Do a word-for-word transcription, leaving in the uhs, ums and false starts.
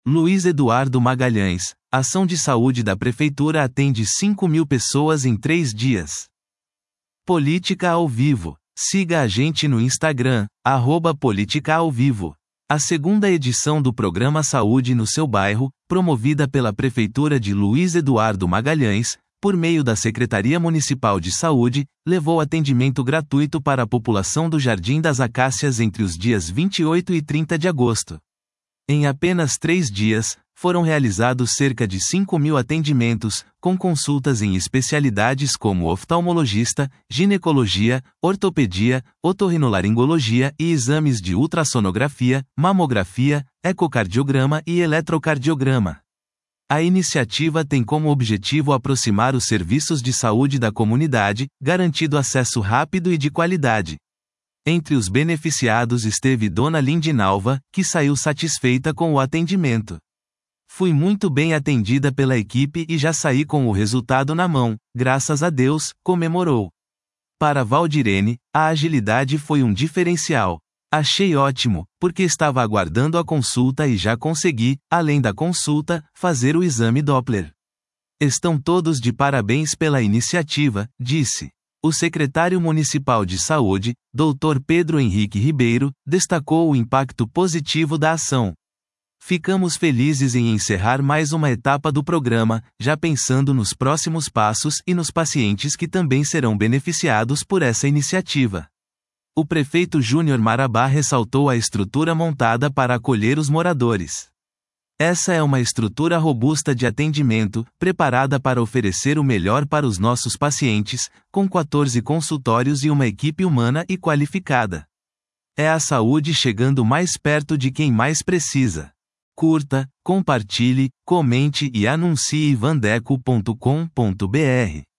Luiz Eduardo Magalhães, ação de saúde da Prefeitura atende cinco mil pessoas em três dias. Política ao vivo. Siga a gente no Instagram, arroba Política ao Vivo. A segunda edição do programa Saúde no seu bairro, promovida pela Prefeitura de Luiz Eduardo Magalhães, por meio da Secretaria Municipal de Saúde, levou atendimento gratuito para a população do Jardim das Acácias entre os dias vinte e oito e trinta de agosto. Em apenas três dias, foram realizados cerca de cinco mil atendimentos, com consultas em especialidades como oftalmologista, ginecologia, ortopedia, otorrinolaringologia e exames de ultrassonografia, mamografia, ecocardiograma e eletrocardiograma. A iniciativa tem como objetivo aproximar os serviços de saúde da comunidade, garantindo acesso rápido e de qualidade. Entre os beneficiados esteve Dona Lindinalva, que saiu satisfeita com o atendimento. Fui muito bem atendida pela equipe e já saí com o resultado na mão, graças a Deus, comemorou. Para Valdirene, a agilidade foi um diferencial. Achei ótimo, porque estava aguardando a consulta e já consegui, além da consulta, fazer o exame Doppler. Estão todos de parabéns pela iniciativa, disse. O secretário municipal de saúde, doutor Pedro Henrique Ribeiro, destacou o impacto positivo da ação. Ficamos felizes em encerrar mais uma etapa do programa, já pensando nos próximos passos e nos pacientes que também serão beneficiados por essa iniciativa. O prefeito Júnior Marabá ressaltou a estrutura montada para acolher os moradores. Essa é uma estrutura robusta de atendimento, preparada para oferecer o melhor para os nossos pacientes, com quatorze consultórios e uma equipe humana e qualificada. É a saúde chegando mais perto de quem mais precisa. Curta, compartilhe, comente e anuncie vandeco ponto com ponto br.